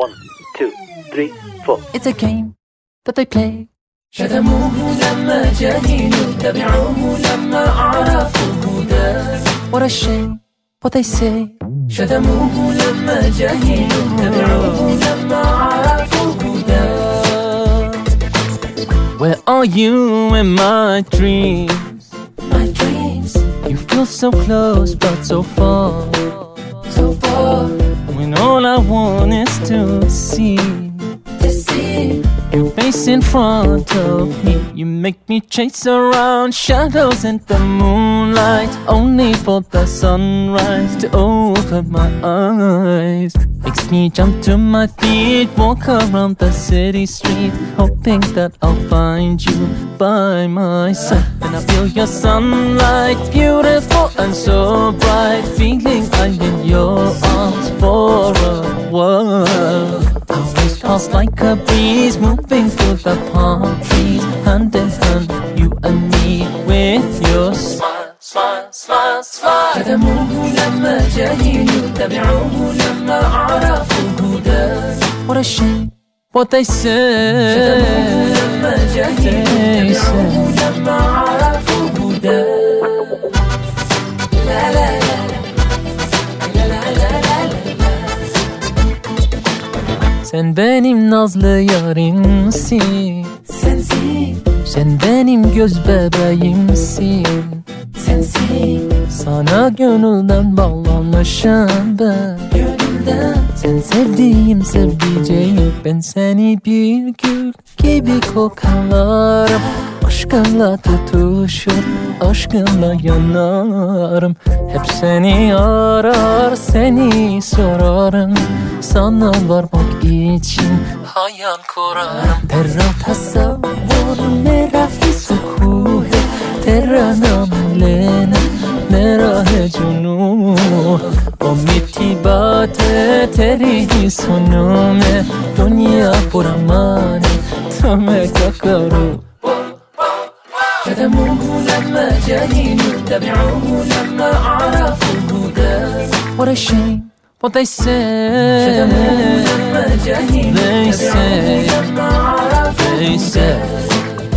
1, 2, 3, 4. It's a game that they play. شتموه لما جهلوا تبعوه لما عرفوا الهدى. What a shame what they say. شتموه لما جهلوا تبعوه لما عرفوا الهدى. Where are you in my dreams? My dreams, You feel so close but so far. so far When all I want is to see to see. your face in front of me. You make me chase around shadows in the moonlight, only for the sunrise to open my eyes. Makes me jump to my feet, walk around the city street, hoping that I'll find you by my side. And I feel your sunlight, beautiful and so bright, feeling I'm in your arms for a while. Always pass like a breeze, moving through the palm trees, hand in hand, you and me, with your smile, smile, smile, smile. شتموه لما جهلوا تبعوه لما عرفوا الهدى. What a shame what they say. شتموه لما جهلوا تبعوه لما عرفوا الهدى. لا لا لا لا لا لا لا لا. Sen benim nazlı yarimsin, Sensin, sen benim göz bebeğimsin. sensin, Sana gönülden bağlanmışım ben. gönülden. Sen sevdiğim sevdiceğim, ben seni bir gül gibi kokarım. Aşkınla tutuşur, aşkınla yanarım. Hep seni arar, seni sorarım. Sana varmak için hayal kurarım. Terra tasavvur, mera hisuku, terra namlena, mera है जुनून वो मीठी बात है तेरी ही सुनूं मैं दुनिया पूरा माने तो मैं क्या करूं. شتموه لما جهلوا تبعوه لما عرفوا الهدى. What a shame what they say. شتموه لما جهلوا They say, تبعوه لما عرفوا they say. الهدى.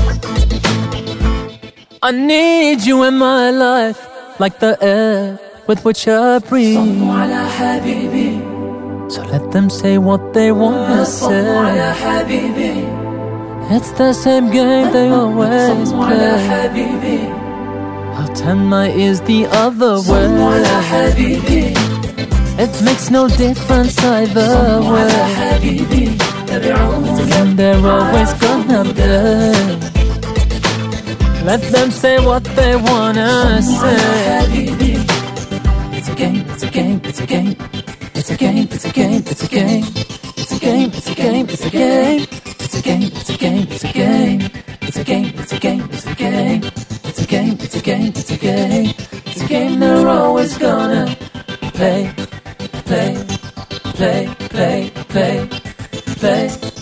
I need you in my life like the air with which I breathe. صلوا على حبيبي, So let them say what they wanna صلوا على say. حبيبي, It's the same game they always صلوا على play. حبيبي, I'll turn my ears the other صلوا على way. حبيبي, It makes no difference either صلوا على way. حبيبي, تبعوه And they're always gonna play. Let them say what they wanna say. حبيبي. It's a game, it's a game, it's a game. It's a game, it's a game, it's a game. It's a game, it's a game, it's a game. It's a game, it's a game, it's a game. It's a game, it's a game, it's a game. It's a game, it's a game, it's a game. It's a game they're always gonna play, play, play, play, play, play.